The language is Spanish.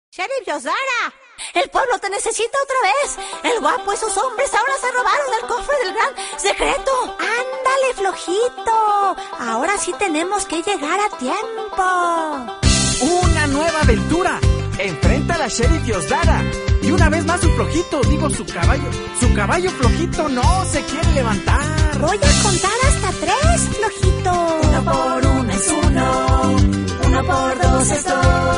Sheriff Yosdara, el pueblo te necesita otra vez. El guapo y sus hombres ahora se robaron el cofre del gran secreto. Ándale, flojito. Ahora sí tenemos que llegar a tiempo. Una nueva aventura. Enfrenta a la Sheriff Yosdara. Y una vez más su flojito, su caballo flojito no se quiere levantar. Voy a contar hasta 3, flojito. 1 por 1 es 1, 1 por 2 es 2.